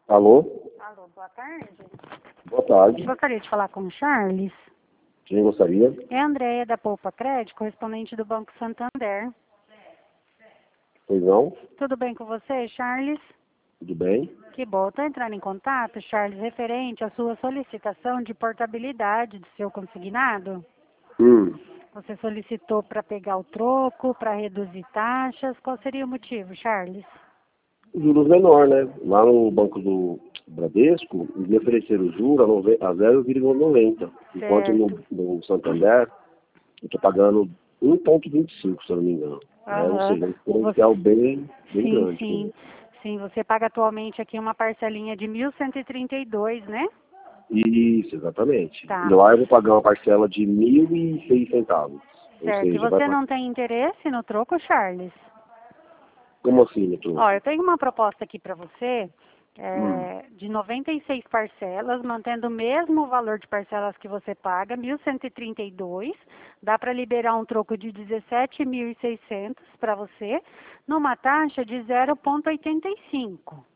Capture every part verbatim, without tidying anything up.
Alô? Alô, boa tarde. Boa tarde. Gostaria de falar com o Charles. Quem gostaria? É a Andréia da Poupa Crédito, correspondente do Banco Santander. Pois não? Tudo bem com você, Charles? Tudo bem? Que bom. Estou entrando em contato, Charles, referente à sua solicitação de portabilidade do seu consignado. Hum. Você solicitou para pegar o troco, para reduzir taxas. Qual seria o motivo, Charles? Juros menor, né? Lá no Banco do Bradesco, eles me ofereceram juros a nove- a zero vírgula noventa. Enquanto no, Certo. no Santander, eu estou pagando um vírgula vinte e cinco, se eu não me engano. Né? Ou Aham. seja, um diferencial bem, bem Sim, grande. sim. Né? Sim, você paga atualmente aqui uma parcelinha de mil cento e trinta e dois, né? Isso, exatamente. Tá. E lá eu vou pagar uma parcela de mil e seis centavos. Ou Certo. E seja, vai você pagar. não tem interesse no troco, Charles? Como assim, no troco? Ó, eu tenho uma proposta aqui para você, Hum. é, de noventa e seis parcelas, mantendo o mesmo valor de parcelas que você paga, mil cento e trinta e dois. Dá para liberar um troco de dezessete mil e seiscentos para você, numa taxa de zero vírgula oitenta e cinco.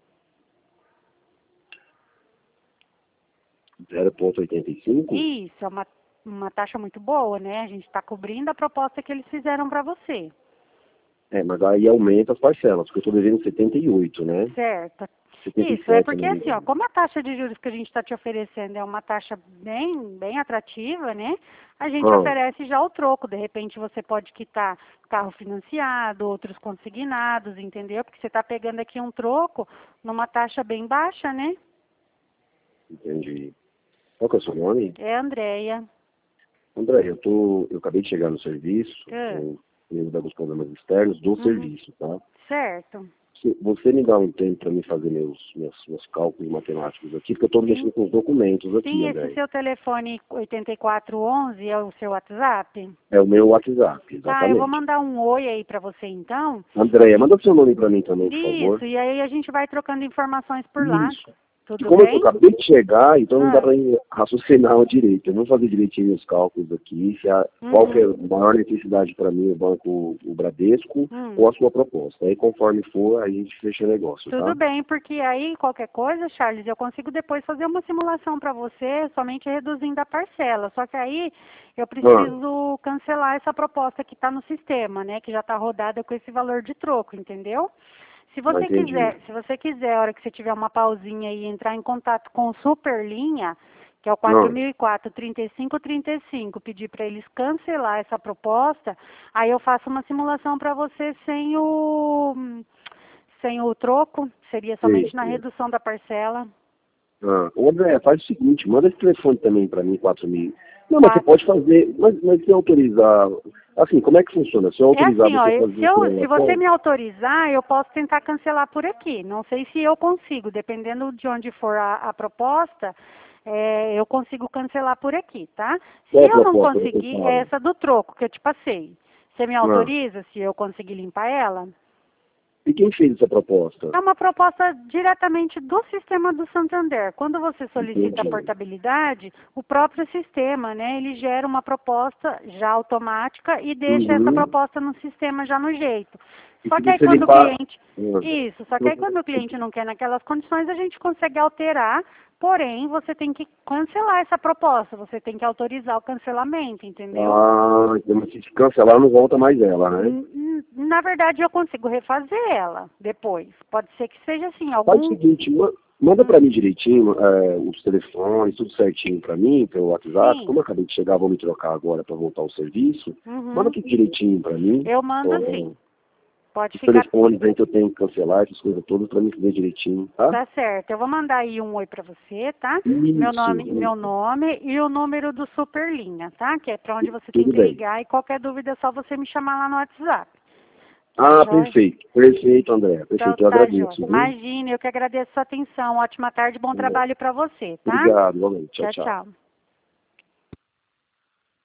zero vírgula oitenta e cinco? Isso, é uma, uma taxa muito boa, né? A gente está cobrindo a proposta que eles fizeram para você. É, mas aí aumenta as parcelas, porque eu estou devendo setenta e oito, né? Certo. setenta e Isso, é sete, se porque não me assim, ó, engano. como a taxa de juros que a gente está te oferecendo é uma taxa bem, bem atrativa, né? A gente Ah, oferece já o troco. De repente você pode quitar carro financiado, outros consignados, entendeu? Porque você está pegando aqui um troco numa taxa bem baixa, né? entendi. Qual que é o seu nome? É, Andréia. André, eu, tô, eu acabei de chegar no serviço, Ah, eu tenho alguns problemas externos do uhum. serviço, tá? Certo. Se você me dá um tempo para me fazer meus, meus, meus cálculos matemáticos aqui, porque eu estou Sim. mexendo com os documentos aqui, Sim, esse André. seu telefone oito quatro um um é o seu WhatsApp? É o meu WhatsApp, Tá, eu vou exatamente. mandar um oi aí para você então. Andréia, manda seu nome para mim também, por favor. Isso, e aí a gente vai trocando informações por lá. Isso. E Tudo como eu bem? acabei de chegar, então não dá Ah, para raciocinar direito. Eu vou fazer direitinho os cálculos aqui, se há, qual que é uhum, a maior necessidade para mim, o banco, o Bradesco, hum. ou a sua proposta. Aí conforme for, aí a gente fecha o negócio, Tudo tá? bem, porque aí qualquer coisa, Charles, eu consigo depois fazer uma simulação para você, somente reduzindo a parcela. Só que aí eu Ah, preciso cancelar essa proposta que está no sistema, né? Que já está rodada com esse valor de troco, entendeu? Se não você entendi. quiser, se você quiser, a hora que você tiver uma pausinha e entrar em contato com o Superlinha, que é o quatro Ah, mil e quatro, trinta e cinco trinta e cinco, pedir para eles cancelar essa proposta, aí eu faço uma simulação para você sem o sem o troco, seria sei, somente na sei. redução da parcela. Ah, ô André, faz o seguinte, manda esse telefone também para mim, quatro mil. Não, mas você Quatro. pode fazer, mas, mas se eu autorizar, assim, como é que funciona? Se eu É autorizar assim, ó, você eu- fazer se, a eu, se você simulação, me autorizar, eu posso tentar cancelar por aqui. Não sei se eu consigo, dependendo de onde for a, a proposta, é, eu consigo cancelar por aqui, tá? Se qual a eu não proposta que você conseguir, é fala? essa do troco que eu te passei. Você me Ah, autoriza se eu conseguir limpar ela? e quem fez essa proposta? É uma proposta diretamente do sistema do Santander. Quando você solicita a Entendi. portabilidade, o próprio sistema, né, ele gera uma proposta já automática e deixa essa Uhum. proposta no sistema já no jeito. E Só se que aí você quando o limpar... cliente, Ah, isso, só se que aí quando o você- cliente não quer naquelas condições, a gente consegue alterar, porém você tem que cancelar essa proposta, você tem que autorizar o cancelamento, entendeu? Ah, então, mas se cancelar, não volta mais ela, né? N- n- Na verdade, eu consigo refazer ela depois. Pode ser que seja assim, Faz o algum. seguinte, ma- manda Hum, para mim direitinho é, os telefones, tudo certinho para mim, pelo WhatsApp. sim. Como eu acabei de chegar, vou me trocar agora para voltar ao serviço. Manda Uhum. tudo direitinho para mim. Eu mando Ó, sim. Pode os ficar. telefones aí que eu tenho que cancelar, essas coisas todas, para mim ver direitinho, tá? Tá certo. Eu vou mandar aí um oi pra você, tá? Meu Isso, nome, meu nome e o número do Superlinha, tá? Que é pra onde você tem tudo que bem. ligar e qualquer dúvida é só você me chamar lá no WhatsApp. Tá, Ah, joia? perfeito. Perfeito, André. Então Perfeito, eu tá, joia. agradeço, viu? Imagine, eu que agradeço a sua atenção. Ótima tarde, bom É, trabalho pra você, tá? obrigado, igualmente. Tchau, Tchau, tchau. tchau.